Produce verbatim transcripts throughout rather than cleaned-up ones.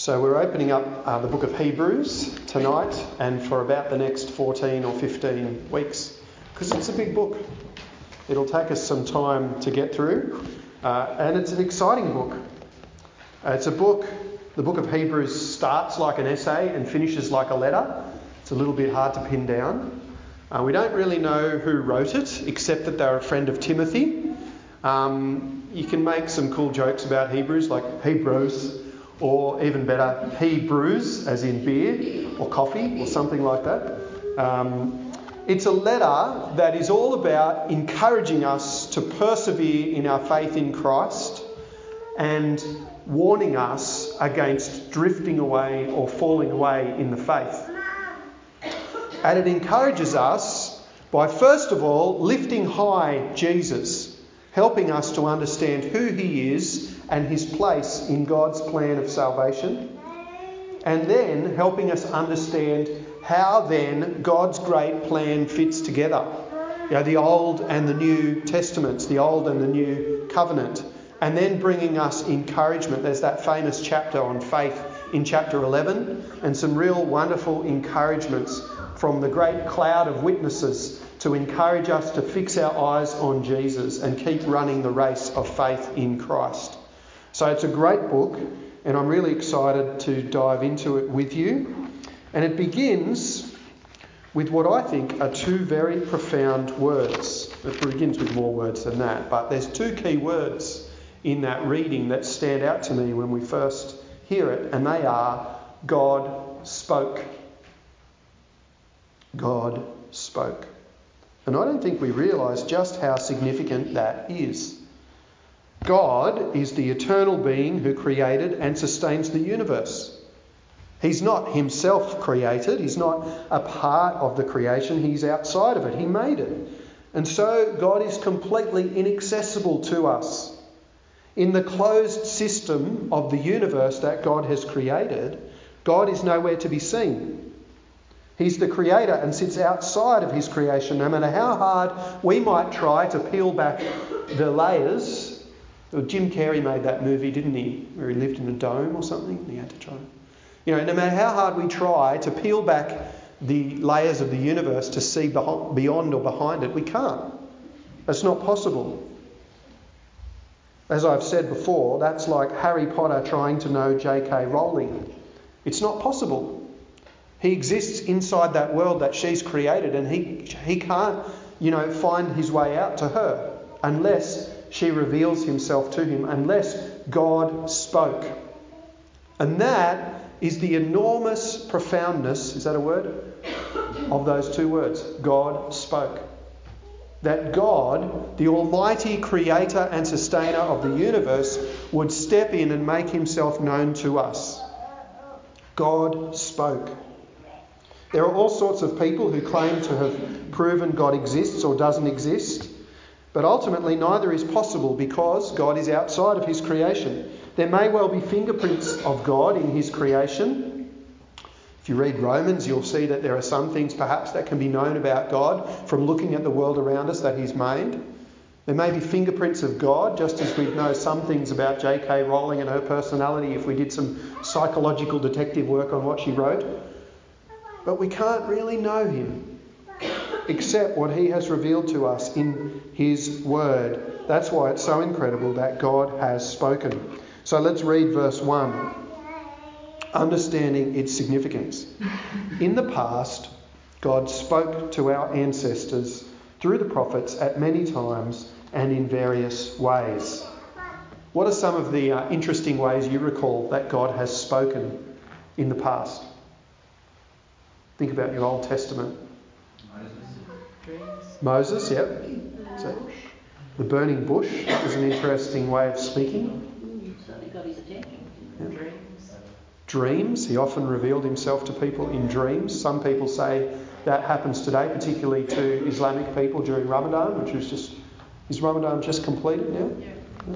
So we're opening up uh, the book of Hebrews tonight and for about the next fourteen or fifteen weeks, because it's a big book. It'll take us some time to get through, uh, and it's an exciting book. Uh, it's a book, the book of Hebrews starts like an essay and finishes like a letter. It's a little bit hard to pin down. Uh, we don't really know who wrote it, except that they're a friend of Timothy. Um, you can make some cool jokes about Hebrews, like Hebrews, or even better, Hebrews, as in beer or coffee or something like that. Um, it's a letter that is all about encouraging us to persevere in our faith in Christ and warning us against drifting away or falling away in the faith. And it encourages us by, first of all, lifting high Jesus, helping us to understand who he is and his place in God's plan of salvation, and then helping us understand how then God's great plan fits together. You know, the Old and the New Testaments, the Old and the New Covenant, and then bringing us encouragement. There's that famous chapter on faith in chapter eleven, and some real wonderful encouragements from the great cloud of witnesses to encourage us to fix our eyes on Jesus and keep running the race of faith in Christ. So it's a great book, and I'm really excited to dive into it with you. And it begins with what I think are two very profound words. It begins with more words than that, but there's two key words in that reading that stand out to me when we first hear it, and they are God spoke. God spoke. And I don't think we realise just how significant that is. God is the eternal being who created and sustains the universe. He's not himself created. He's not a part of the creation. He's outside of it. He made it. And so God is completely inaccessible to us. In the closed system of the universe that God has created, God is nowhere to be seen. He's the creator and sits outside of his creation. No matter how hard we might try to peel back the layers. Well, Jim Carrey made that movie, didn't he? Where he lived in a dome or something. And he had to try. You know, no matter how hard we try to peel back the layers of the universe to see beyond or behind it, we can't. It's not possible. As I've said before, that's like Harry Potter trying to know J K Rowling. It's not possible. He exists inside that world that she's created, and he he can't, you know, find his way out to her unless she reveals himself to him, unless God spoke. And that is the enormous profoundness, is that a word? Of those two words. God spoke. That God, the almighty creator and sustainer of the universe, would step in and make himself known to us. God spoke. There are all sorts of people who claim to have proven God exists or doesn't exist. But ultimately, neither is possible because God is outside of his creation. There may well be fingerprints of God in his creation. If you read Romans, you'll see that there are some things perhaps that can be known about God from looking at the world around us that he's made. There may be fingerprints of God, just as we'd know some things about J K Rowling and her personality if we did some psychological detective work on what she wrote. But we can't really know him except what he has revealed to us in his word. That's why it's so incredible that God has spoken. So let's read verse one, understanding its significance. In the past, God spoke to our ancestors through the prophets at many times and in various ways. What are some of the uh, interesting ways you recall that God has spoken in the past? Think about your Old Testament. Moses, yep. So, the burning bush is an interesting way of speaking. Certainly got his attention. Yep. Dreams. Dreams. He often revealed himself to people in dreams. Some people say that happens today, particularly to Islamic people during Ramadan, which was just... Is Ramadan just completed now? Yeah.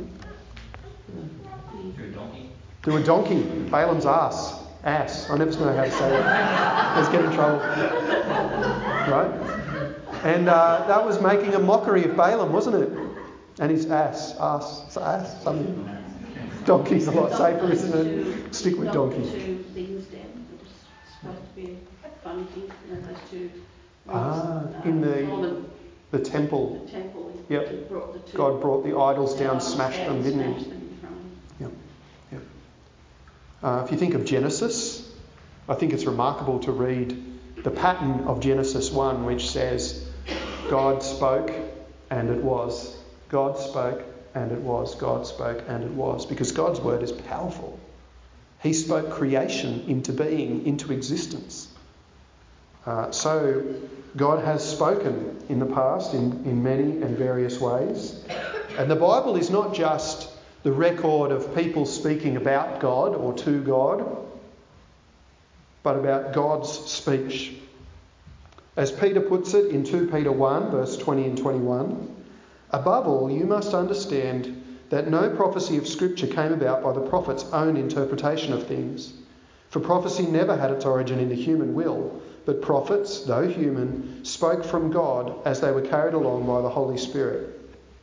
Yeah. Through a donkey. Through a donkey. Balaam's ass. Ass. I never know how to say that. Let's get in trouble. Right? And uh, that was making a mockery of Balaam, wasn't it? And his ass, ass, ass, something. Donkey's a lot safer, isn't it? Two, Stick with not donkey. the two things down that are supposed to be funny things, you know, those two. Ah, uh, in the Solomon, the temple. the temple. Yep. He brought the two. God brought the idols down, idols smashed down, them, didn't he? smashed them in front of him. Yep. Yep. Uh, if you think of Genesis, I think it's remarkable to read the pattern of Genesis one, which says, God spoke and it was. God spoke and it was. God spoke and it was. Because God's word is powerful. He spoke creation into being, into existence. Uh, so God has spoken in the past in, in many and various ways. And the Bible is not just the record of people speaking about God or to God, but about God's speech. As Peter puts it in Second Peter one, verse twenty and twenty-one, above all, you must understand that no prophecy of Scripture came about by the prophet's own interpretation of things. For prophecy never had its origin in the human will, but prophets, though human, spoke from God as they were carried along by the Holy Spirit.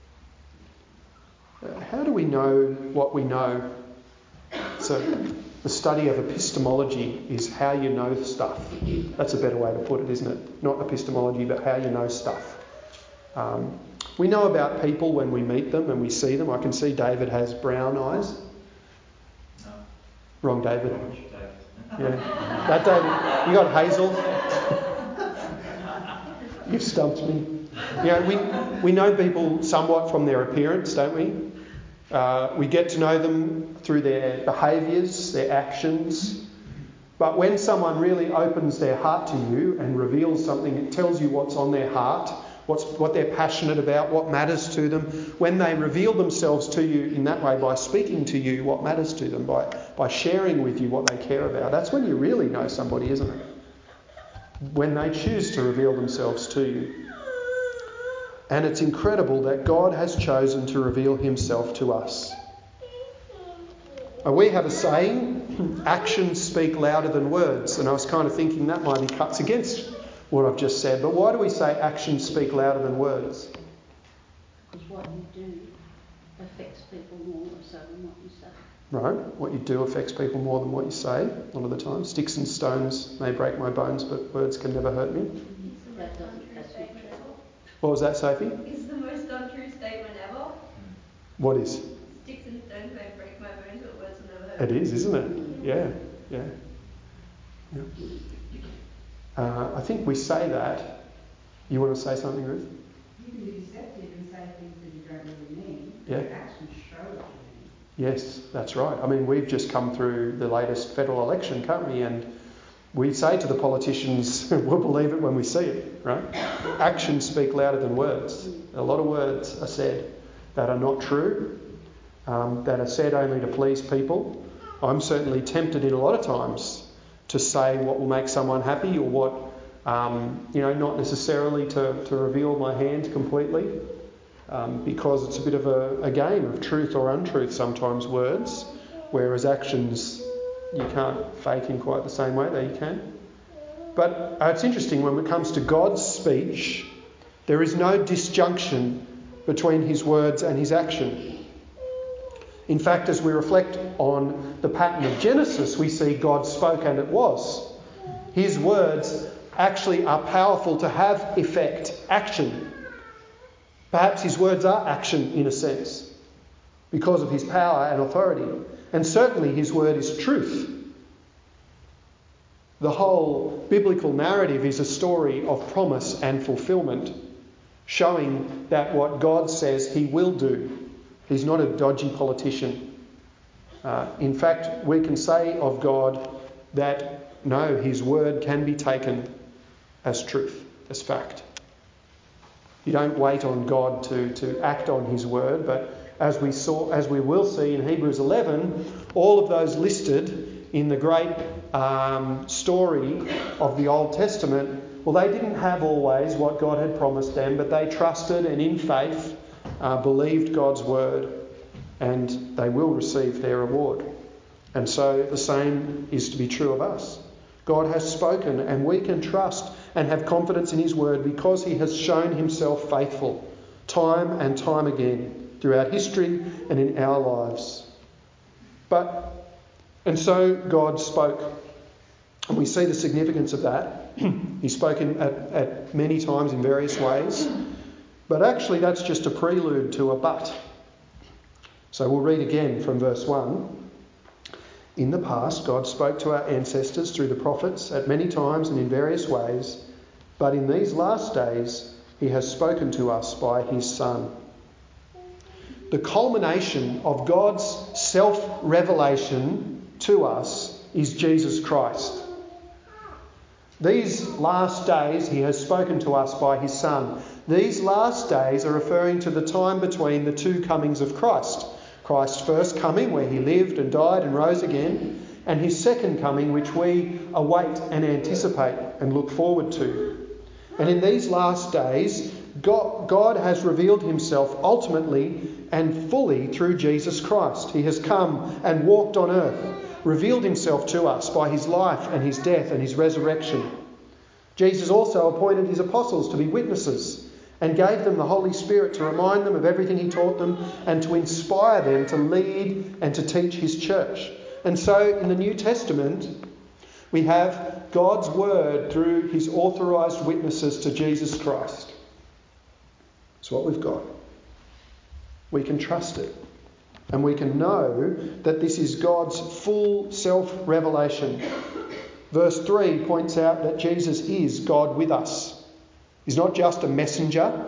How do we know what we know? So the study of epistemology is how you know stuff. That's a better way to put it, isn't it? Not epistemology, but how you know stuff. Um, we know about people when we meet them and we see them. I can see David has brown eyes. No. Wrong David. Yeah. That David. You got hazel. You've stumped me. Yeah, we, we know people somewhat from their appearance, don't we? Uh, we get to know them through their behaviours, their actions. But when someone really opens their heart to you and reveals something, it tells you what's on their heart, what's, what they're passionate about, what matters to them. When they reveal themselves to you in that way by speaking to you what matters to them, by, by sharing with you what they care about, that's when you really know somebody, isn't it? When they choose to reveal themselves to you. And it's incredible that God has chosen to reveal himself to us. We have a saying, actions speak louder than words. And I was kind of thinking that might be cuts against what I've just said. But why do we say actions speak louder than words? Because what you do affects people more so than what you say. Right. What you do affects people more than what you say a lot of the time. Sticks and stones may break my bones, but words can never hurt me. That doesn't, that's not true. What was that, Sophie? It's the most untrue statement ever. What is? Sticks and stones may break my bones, but words will never hurt. It is, isn't it? Yeah, yeah. yeah. Uh, I think we say that. You want to say something, Ruth? You can be deceptive and say things that you don't really mean. Yeah. But actions show what you mean. Yes, that's right. I mean, we've just come through the latest federal election, can't we? And we say to the politicians, we'll believe it when we see it, right? Actions speak louder than words. A lot of words are said that are not true, um, that are said only to please people. I'm certainly tempted in a lot of times to say what will make someone happy or what, um, you know, not necessarily to, to reveal my hand completely, um, because it's a bit of a, a game of truth or untruth sometimes, words, whereas actions you can't fake in quite the same way, though you can. But uh, it's interesting, when it comes to God's speech, there is no disjunction between his words and his action. In fact, as we reflect on the pattern of Genesis, we see God spoke and it was. His words actually are powerful to have effect, action. Perhaps his words are action in a sense, because of his power and authority. And certainly his word is truth. The whole biblical narrative is a story of promise and fulfilment, showing that what God says he will do. He's not a dodgy politician. Uh, in fact, we can say of God that, no, his word can be taken as truth, as fact. You don't wait on God to, to act on his word, but as we saw, as we will see in Hebrews eleven, all of those listed in the great um, story of the Old Testament, well, they didn't have always what God had promised them, but they trusted and in faith uh, believed God's word, and they will receive their reward. And so the same is to be true of us. God has spoken, and we can trust and have confidence in his word because he has shown himself faithful time and time again throughout history and in our lives. But, and so God spoke. And we see the significance of that. He's spoken at, at many times in various ways. But actually that's just a prelude to a but. So we'll read again from verse one. In the past, God spoke to our ancestors through the prophets at many times and in various ways, but in these last days he has spoken to us by his Son. The culmination of God's self-revelation to us is Jesus Christ. These last days he has spoken to us by his Son. These last days are referring to the time between the two comings of Christ. Christ's first coming, where he lived and died and rose again, and his second coming, which we await and anticipate and look forward to. And in these last days, God, God has revealed himself ultimately and fully through Jesus Christ. He has come and walked on earth, revealed himself to us by his life and his death and his resurrection. Jesus also appointed his apostles to be witnesses and gave them the Holy Spirit to remind them of everything he taught them and to inspire them to lead and to teach his church. And so in the New Testament, we have God's word through his authorised witnesses to Jesus Christ. It's what we've got. We can trust it. And we can know that this is God's full self-revelation. Verse three points out that Jesus is God with us. He's not just a messenger,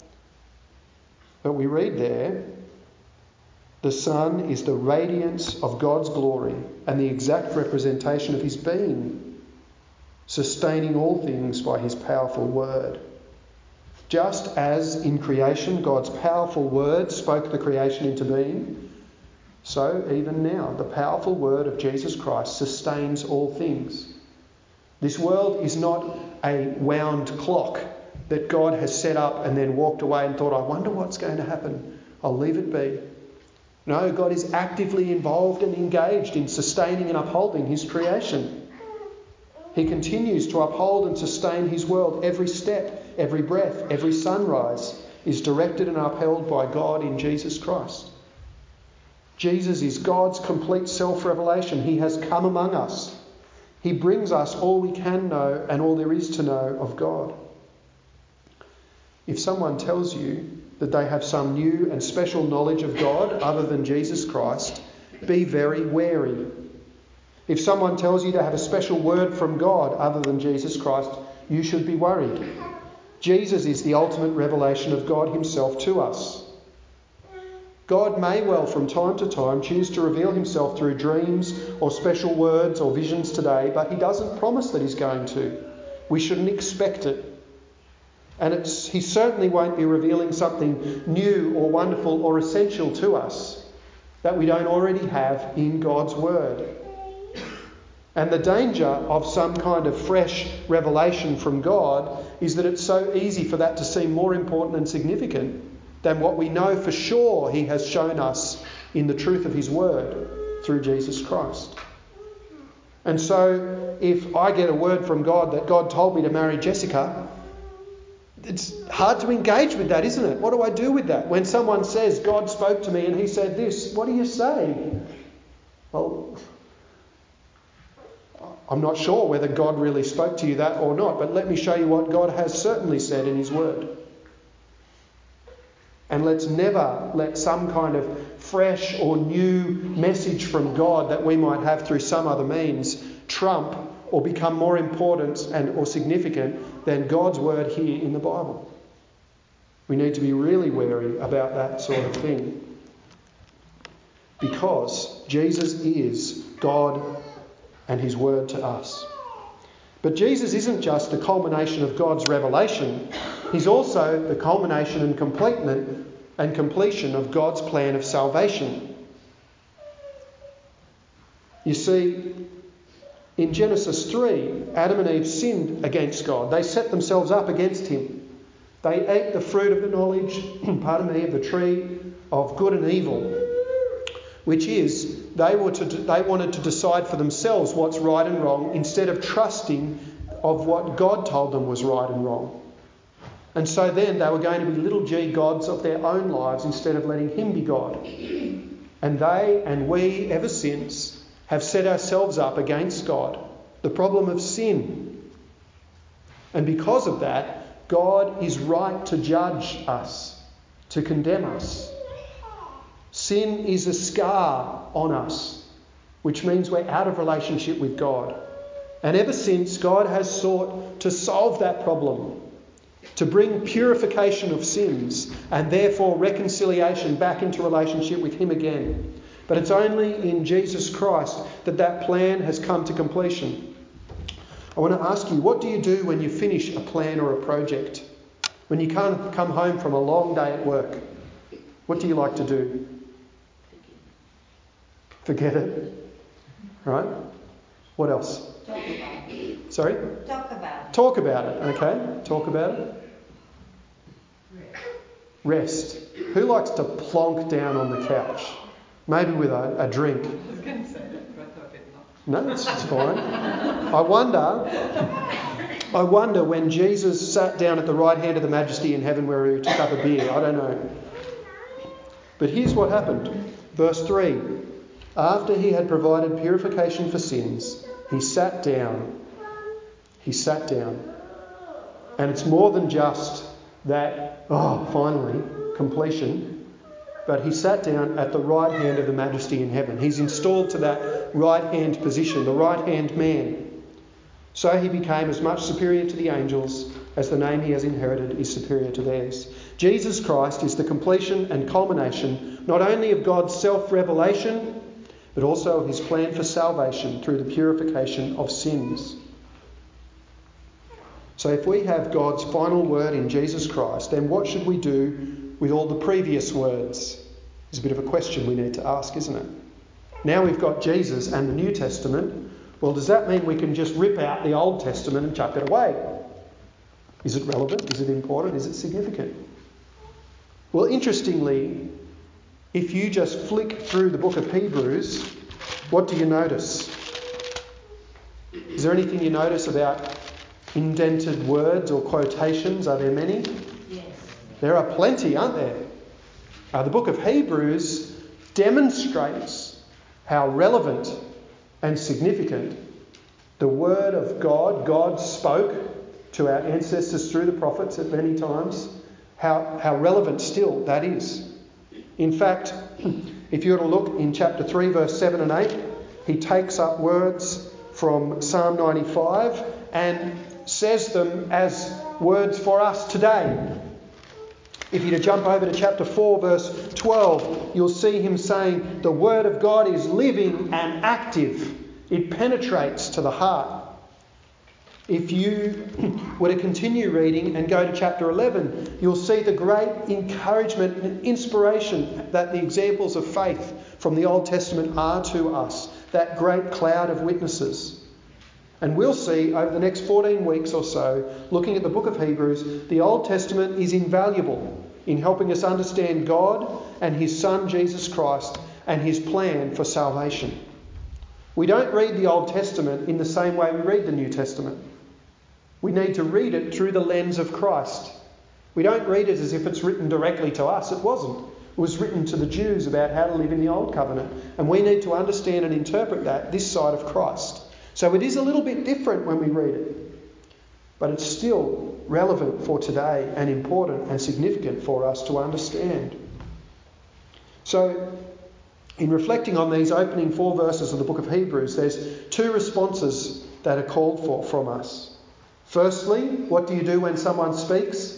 but we read there, the Son is the radiance of God's glory and the exact representation of his being, sustaining all things by his powerful word. Just as in creation God's powerful word spoke the creation into being, so even now the powerful word of Jesus Christ sustains all things. This world is not a wound clock that God has set up and then walked away and thought, I wonder what's going to happen. I'll leave it be. No, God is actively involved and engaged in sustaining and upholding his creation. He continues to uphold and sustain his world. Every step, every breath, every sunrise is directed and upheld by God in Jesus Christ. Jesus is God's complete self-revelation. He has come among us. He brings us all we can know and all there is to know of God. If someone tells you that they have some new and special knowledge of God other than Jesus Christ, be very wary. If someone tells you they have a special word from God other than Jesus Christ, you should be worried. Jesus is the ultimate revelation of God himself to us. God may well from time to time choose to reveal himself through dreams or special words or visions today, but he doesn't promise that he's going to. We shouldn't expect it. And it's, he certainly won't be revealing something new or wonderful or essential to us that we don't already have in God's word. And the danger of some kind of fresh revelation from God is that it's so easy for that to seem more important and significant than what we know for sure he has shown us in the truth of his word through Jesus Christ. And so if I get a word from God that God told me to marry Jessica, it's hard to engage with that, isn't it? What do I do with that? When someone says, God spoke to me and he said this, what do you say? Well, I'm not sure whether God really spoke to you that or not, but let me show you what God has certainly said in his word. And let's never let some kind of fresh or new message from God that we might have through some other means trump or become more important and or significant than God's word here in the Bible. We need to be really wary about that sort of thing. Because Jesus is God and his word to us. But Jesus isn't just the culmination of God's revelation. He's also the culmination and completion and completion of God's plan of salvation. You see, in Genesis three, Adam and Eve sinned against God. They set themselves up against him. They ate the fruit of the knowledge, pardon me, of the tree of good and evil, which is they were to they wanted to decide for themselves what's right and wrong instead of trusting of what God told them was right and wrong. And so then they were going to be little g gods of their own lives instead of letting him be God. And And they and we, ever since, have set ourselves up against God. The problem of sin. And because of that, God is right to judge us, to condemn us. Sin is a scar on us, which means we're out of relationship with God. And ever since, God has sought to solve that problem, to bring purification of sins and therefore reconciliation back into relationship with Him again. But it's only in Jesus Christ that that plan has come to completion. I want to ask you, what do you do when you finish a plan or a project? When you can't come home from a long day at work, what do you like to do? Forget it. Right? What else? Talk about it. Sorry? Talk about it. Talk about it. Okay. Talk about it. Rest. Who likes to plonk down on the couch? Maybe with a, a drink. I was going to say that, but I thought it No, not. that's fine. I wonder, I wonder when Jesus sat down at the right hand of the Majesty in heaven where he took up a beer. I don't know. But here's what happened. Verse three. After he had provided purification for sins, he sat down. He sat down. And it's more than just that, oh, finally, completion. But he sat down at the right hand of the Majesty in heaven. He's installed to that right hand position, the right hand man. So he became as much superior to the angels as the name he has inherited is superior to theirs. Jesus Christ is the completion and culmination not only of God's self-revelation, but also of his plan for salvation through the purification of sins. So if we have God's final word in Jesus Christ, then what should we do with all the previous words? It's a bit of a question we need to ask, isn't it? Now we've got Jesus and the New Testament. Well, does that mean we can just rip out the Old Testament and chuck it away? Is it relevant? Is it important? Is it significant? Well, interestingly, if you just flick through the book of Hebrews, what do you notice? Is there anything you notice about indented words or quotations? Are there many? Yes. There are plenty, aren't there? Uh, the book of Hebrews demonstrates how relevant and significant the word of God, God spoke to our ancestors through the prophets at many times, how, how relevant still that is. In fact, if you were to look in chapter three, verse seven and eight, he takes up words from Psalm ninety-five and says them as words for us today. If you to jump over to chapter four, verse twelve, you'll see him saying, the word of God is living and active. It penetrates to the heart. If you were to continue reading and go to chapter eleven, you'll see the great encouragement and inspiration that the examples of faith from the Old Testament are to us, that great cloud of witnesses. And we'll see over the next fourteen weeks or so, looking at the book of Hebrews, the Old Testament is invaluable in helping us understand God and his Son Jesus Christ and his plan for salvation. We don't read the Old Testament in the same way we read the New Testament. We need to read it through the lens of Christ. We don't read it as if it's written directly to us. It wasn't. It was written to the Jews about how to live in the Old Covenant. And we need to understand and interpret that this side of Christ. So it is a little bit different when we read it. But it's still relevant for today and important and significant for us to understand. So, in reflecting on these opening four verses of the book of Hebrews, there's two responses that are called for from us. Firstly, what do you do when someone speaks?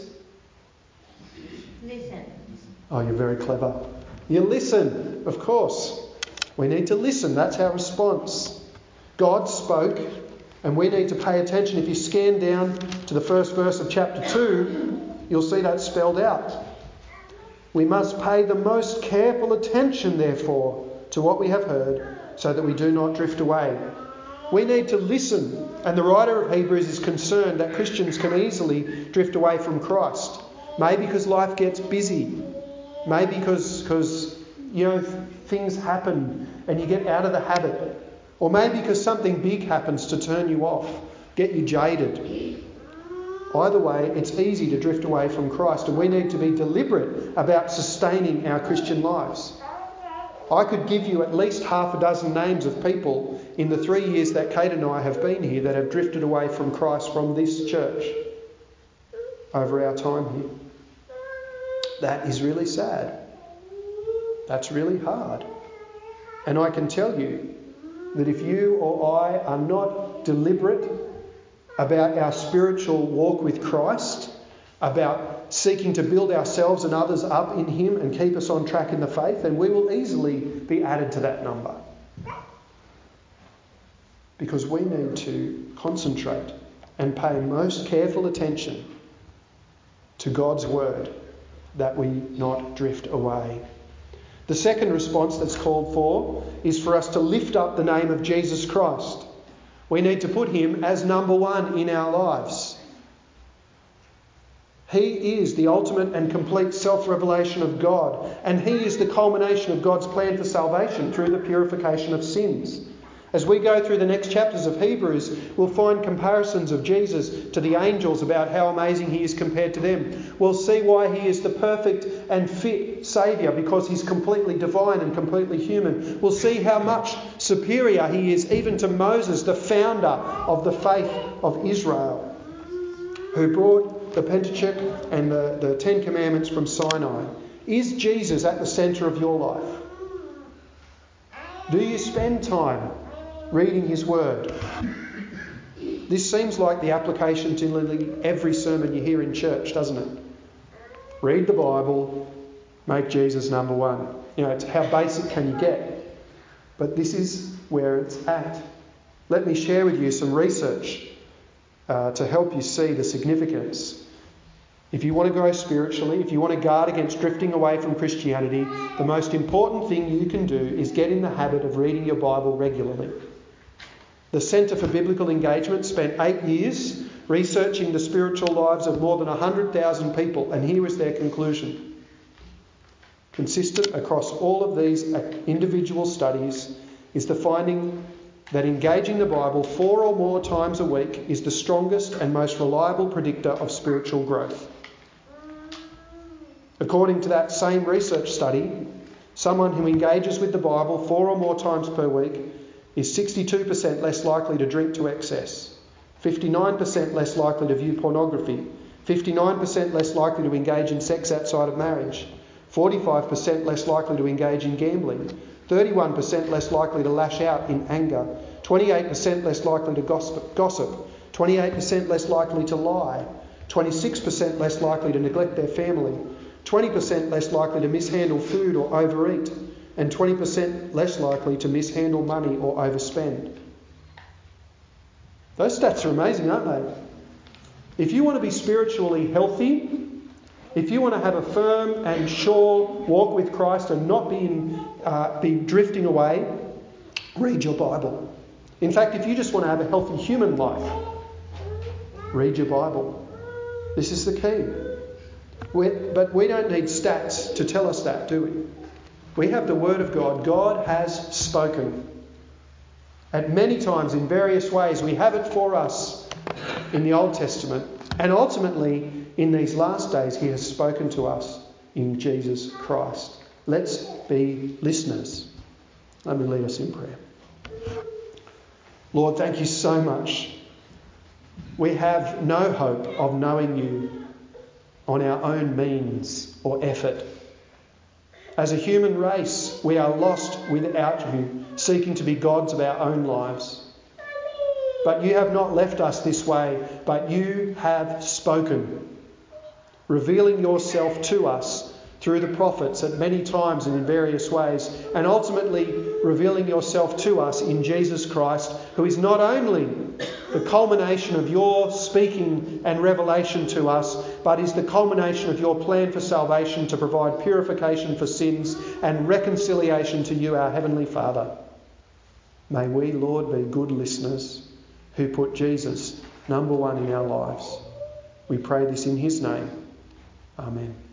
Listen. Oh, you're very clever. You listen, of course. We need to listen. That's our response. God spoke, and we need to pay attention. If you scan down to the first verse of chapter two, you'll see that spelled out. We must pay the most careful attention, therefore, to what we have heard, so that we do not drift away. We need to listen, and the writer of Hebrews is concerned that Christians can easily drift away from Christ. Maybe because life gets busy. Maybe because, because you know, things happen and you get out of the habit. Or maybe because something big happens to turn you off, get you jaded. Either way, it's easy to drift away from Christ, and we need to be deliberate about sustaining our Christian lives. I could give you at least half a dozen names of people in the three years that Kate and I have been here that have drifted away from Christ from this church over our time here. That is really sad. That's really hard. And I can tell you that if you or I are not deliberate about our spiritual walk with Christ, about seeking to build ourselves and others up in Him and keep us on track in the faith, then we will easily be added to that number. Because we need to concentrate and pay most careful attention to God's word, that we not drift away. The second response that's called for is for us to lift up the name of Jesus Christ. We need to put Him as number one in our lives. He is the ultimate and complete self-revelation of God, and He is the culmination of God's plan for salvation through the purification of sins. As we go through the next chapters of Hebrews, we'll find comparisons of Jesus to the angels about how amazing He is compared to them. We'll see why He is the perfect and fit Saviour, because He's completely divine and completely human. We'll see how much superior He is even to Moses, the founder of the faith of Israel, who brought the Pentateuch and the, the Ten Commandments from Sinai. Is Jesus at the centre of your life? Do you spend time reading His word? This seems like the application to nearly every sermon you hear in church, doesn't it? Read the Bible, make Jesus number one. You know, it's how basic can you get? But this is where it's at. Let me share with you some research uh, to help you see the significance. If you want to grow spiritually, if you want to guard against drifting away from Christianity, the most important thing you can do is get in the habit of reading your Bible regularly. The Centre for Biblical Engagement spent eight years researching the spiritual lives of more than one hundred thousand people, and here is their conclusion. Consistent across all of these individual studies is the finding that engaging the Bible four or more times a week is the strongest and most reliable predictor of spiritual growth. According to that same research study, someone who engages with the Bible four or more times per week is sixty-two percent less likely to drink to excess, fifty-nine percent less likely to view pornography, fifty-nine percent less likely to engage in sex outside of marriage, forty-five percent less likely to engage in gambling, thirty-one percent less likely to lash out in anger, twenty-eight percent less likely to gossip, twenty-eight percent less likely to lie, twenty-six percent less likely to neglect their family, twenty percent less likely to mishandle food or overeat, and twenty percent less likely to mishandle money or overspend. Those stats are amazing, aren't they? If you want to be spiritually healthy, if you want to have a firm and sure walk with Christ and not be, in, uh, be drifting away, read your Bible. In fact, if you just want to have a healthy human life, read your Bible. This is the key. We're, but we don't need stats to tell us that, do we? We have the Word of God. God has spoken. At many times, in various ways, we have it for us in the Old Testament. And ultimately, in these last days, He has spoken to us in Jesus Christ. Let's be listeners. Let me lead us in prayer. Lord, thank you so much. We have no hope of knowing you on our own means or effort. As a human race, we are lost without you, seeking to be gods of our own lives. But you have not left us this way, but you have spoken, revealing yourself to us through the prophets at many times and in various ways, and ultimately revealing yourself to us in Jesus Christ, who is not only the culmination of your speaking and revelation to us, but is the culmination of your plan for salvation to provide purification for sins and reconciliation to you, our Heavenly Father. May we, Lord, be good listeners who put Jesus number one in our lives. We pray this in His name. Amen.